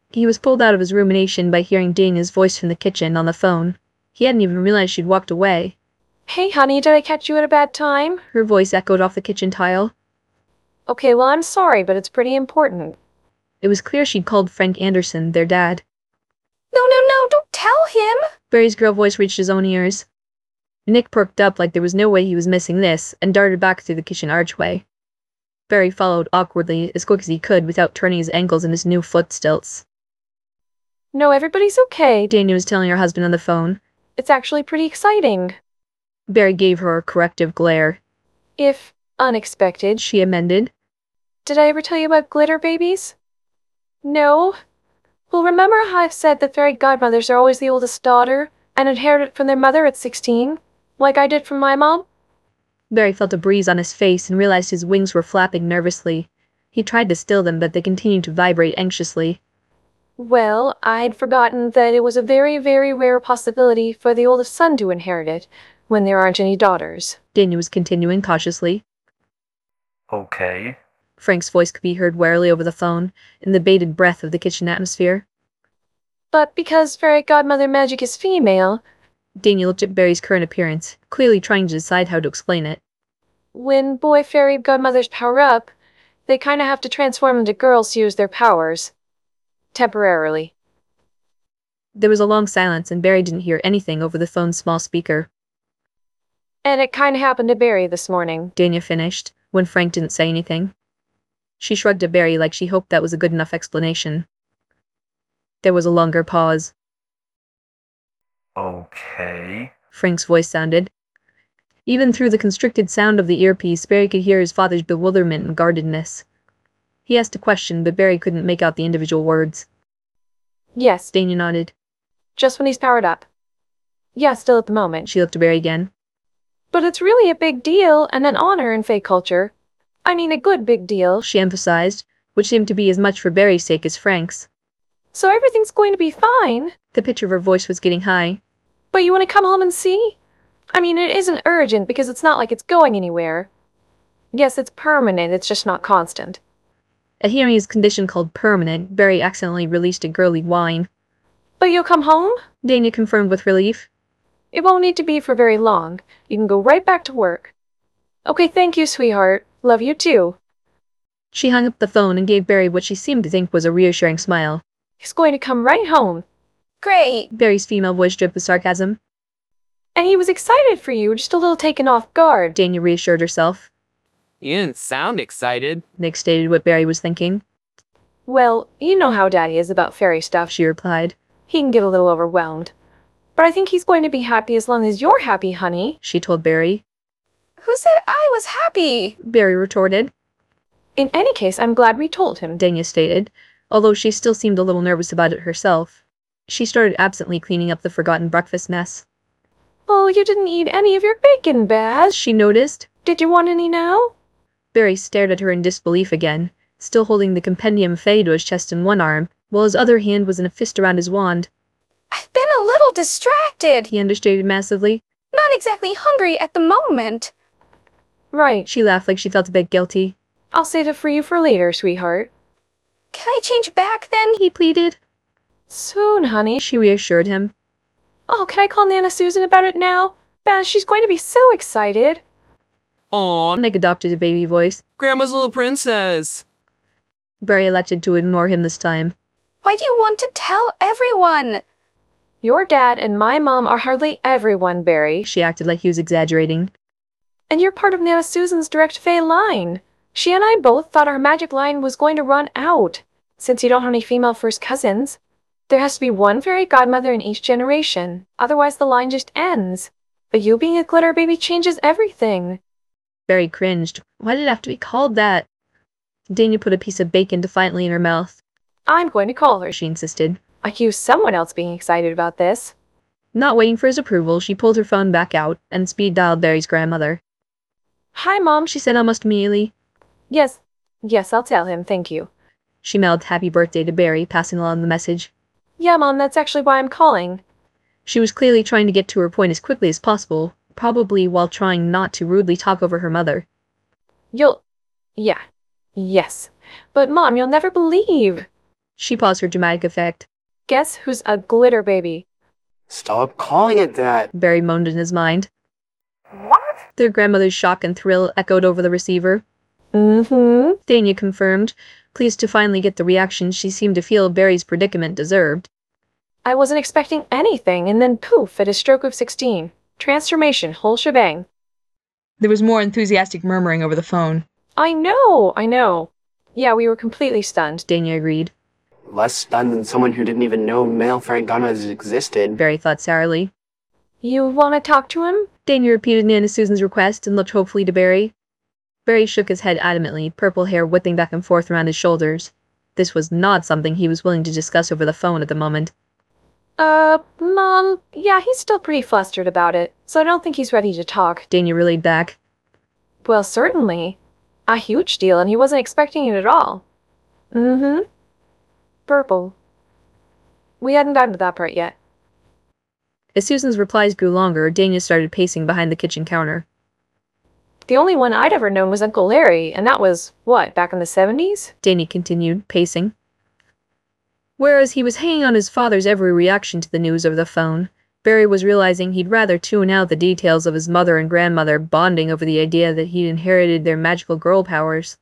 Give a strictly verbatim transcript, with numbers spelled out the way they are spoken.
He was pulled out of his rumination by hearing Dana's voice from the kitchen on the phone. He hadn't even realized she'd walked away. Hey honey, did I catch you at a bad time? Her voice echoed off the kitchen tile. Okay, well I'm sorry, but it's pretty important. It was clear she'd called Frank Anderson, their dad. No, no, no, don't tell him! Barry's girl voice reached his own ears. Nick perked up like there was no way he was missing this, and darted back through the kitchen archway. Barry followed awkwardly, as quick as he could without turning his ankles in his new foot stilts. No, everybody's okay. Dana was telling her husband on the phone. It's actually pretty exciting. Barry gave her a corrective glare. If unexpected, She amended. Did I ever tell you about glitter babies? No? Well, remember how I've said that fairy godmothers are always the oldest daughter and inherit it from their mother at sixteen, like I did from my mom? Barry felt a breeze on his face and realized his wings were flapping nervously. He tried to still them, but they continued to vibrate anxiously. Well, I'd forgotten that it was a very, very rare possibility for the oldest son to inherit it when there aren't any daughters. Dana was continuing cautiously. Okay. Frank's voice could be heard warily over the phone, in the bated breath of the kitchen atmosphere. But because fairy godmother magic is female, Dana looked at Barry's current appearance, clearly trying to decide how to explain it. when boy fairy godmothers power up, they kinda have to transform into girls to use their powers. Temporarily. There was a long silence, and Barry didn't hear anything over the phone's small speaker. And it kinda happened to Barry this morning. Dana finished, when Frank didn't say anything. She shrugged at Barry like she hoped that was a good enough explanation. There was a longer pause. Okay. Frank's voice sounded. Even through the constricted sound of the earpiece, Barry could hear his father's bewilderment and guardedness. He asked a question, but Barry couldn't make out the individual words. Yes, Dana nodded. just when he's powered up. Yeah, still at the moment. She looked at Barry again. But it's really a big deal and an honor in Fae culture. I mean, a good big deal. She emphasized, which seemed to be as much for Barry's sake as Frank's. So everything's going to be fine. The pitch of her voice was getting high. But you want to come home and see? I mean, it isn't urgent because it's not like it's going anywhere. Yes, it's permanent, it's just not constant. At hearing his condition called permanent, Barry accidentally released a girly whine. But you'll come home? Dana confirmed with relief. It won't need to be for very long. You can go right back to work. Okay, thank you, sweetheart. Love you too. She hung up the phone and gave Barry what she seemed to think was a reassuring smile. He's going to come right home. Great! Barry's female voice dripped with sarcasm. And he was excited for you, just a little taken off guard. Dana reassured herself. You didn't sound excited. Nick stated what Barry was thinking. Well, you know how Daddy is about fairy stuff. She replied. He can get a little overwhelmed. But I think he's going to be happy as long as you're happy, honey. She told Barry. Who said I was happy? Barry retorted. In any case, I'm glad we told him. Dana stated, although she still seemed a little nervous about it herself. She started absently cleaning up the forgotten breakfast mess. Oh, you didn't eat any of your bacon, Baz. She noticed. Did you want any now? Barry stared at her in disbelief again, still holding the compendium Fae to his chest in one arm, while his other hand was in a fist around his wand. I've been a little distracted. He understated massively. Not exactly hungry at the moment. Right. She laughed like she felt a bit guilty. I'll save it for you for later, sweetheart. Can I change back then? He pleaded. Soon, honey. She reassured him. Oh, can I call Nana Susan about it now? Baz, she's going to be so excited. Aw, Nick adopted a baby voice. Grandma's little princess. Barry elected to ignore him this time. Why do you want to tell everyone? Your dad and my mom are hardly everyone, Barry. She acted like he was exaggerating. And you're part of Nana Susan's direct Fae line. She and I both thought our magic line was going to run out. Since you don't have any female first cousins, there has to be one fairy godmother in each generation. Otherwise the line just ends. But you being a glitter baby changes everything. Barry cringed. Why did it have to be called that? Dana put a piece of bacon defiantly in her mouth. I'm going to call her. She insisted. Accuse someone else being excited about this. Not waiting for his approval, she pulled her phone back out and speed dialed Barry's grandmother. Hi, Mom, She said almost immediately. Yes. Yes, I'll tell him, thank you. She mouthed happy birthday to Barry, passing along the message. Yeah, Mom, that's actually why I'm calling. She was clearly trying to get to her point as quickly as possible, probably while trying not to rudely talk over her mother. You'll... Yeah. Yes. But Mom, you'll never believe. She paused for dramatic effect. Guess who's a glitter baby? Stop calling it that. Barry moaned in his mind. What? Their grandmother's shock and thrill echoed over the receiver. Mm-hmm. Dania confirmed, pleased to finally get the reaction she seemed to feel Barry's predicament deserved. I wasn't expecting anything, and then poof, at a stroke of sixteen. Transformation, whole shebang. There was more enthusiastic murmuring over the phone. I know, I know. Yeah, we were completely stunned. Dania agreed. Less stunned than someone who didn't even know male Frank Ganas existed. Barry thought sourly. You want to talk to him? Dania repeated Nana Susan's request and looked hopefully to Barry. Barry shook his head adamantly, purple hair whipping back and forth around his shoulders. This was not something he was willing to discuss over the phone at the moment. Uh, Mom, yeah, he's still pretty flustered about it, so I don't think he's ready to talk. Dania relayed back. Well, certainly. A huge deal, and he wasn't expecting it at all. Mm-hmm. Purple. We hadn't gotten to that part yet. As Susan's replies grew longer, Dania started pacing behind the kitchen counter. The only one I'd ever known was Uncle Larry, and that was, what, back in the seventies? Dania continued, pacing. Whereas he was hanging on his father's every reaction to the news over the phone, Barry was realizing he'd rather tune out the details of his mother and grandmother bonding over the idea that he'd inherited their magical girl powers.